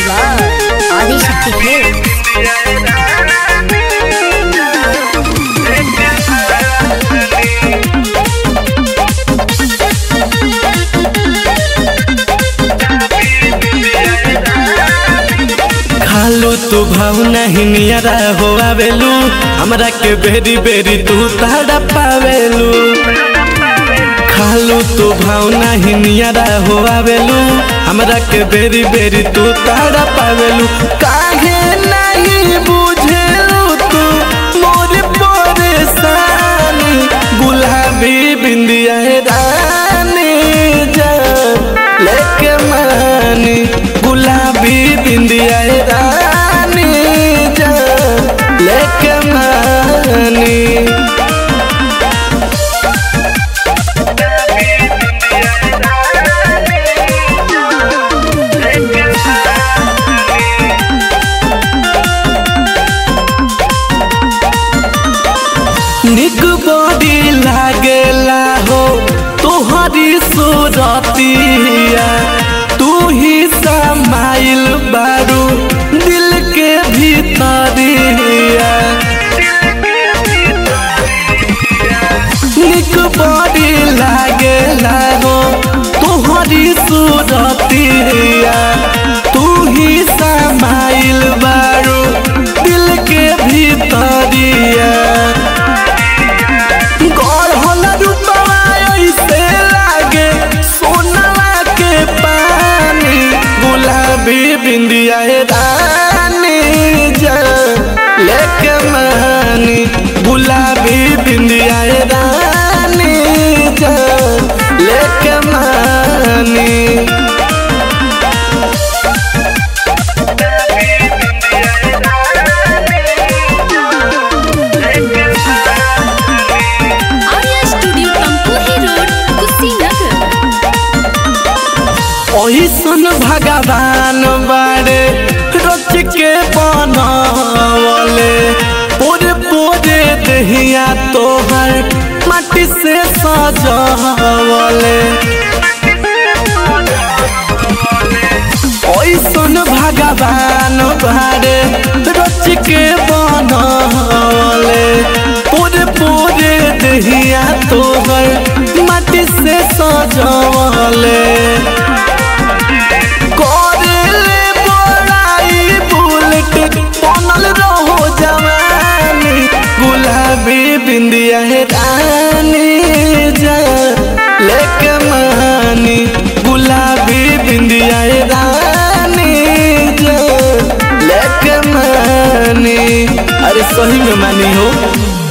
love Adishakti film. खालू तू भाव नहीं नियरा हो आवेलू हमरा के बेरी बेरी तू ताड़ा पावेलू। खालू तू भाव नहीं नियरा हो आवेलू हमरा के बेरी बेरी तू ताड़ा पावेलू। काहे नहीं बुझेलू तू मोर परेशानी गुलाबी बिंदिया रानी जान लेके मानी गुलाबी बिंदिया रानी जान लेके मानी। निक बड़ी लागेला हो तोहरी सूरतिया तू ही समाइल बारू दिल के भीतरिया। निक बड़ी लागेला हो तोहरी सूरतिया तू ही समाइल बारू दिल के भीतरिया। बिंदिया रानी जान लेके मानी गुलाबी बिंदिया रानी जान लेके मानी। Arya studio Tamkuhi road Kushinagar. ओहिसन भगवान बारे रच के बनावले पूरे पूरे दहिया तोहर माटी से सजावले। ओहिसन भगवान बारे रच के बनावले पूरे पूरे दहिया तोहर माटी से सजावले। गुलाबी बिंदिया रानी जान लेके मानी गुलाबी बिंदिया रानी जान लेके मानी। अरे सही में मानी हो।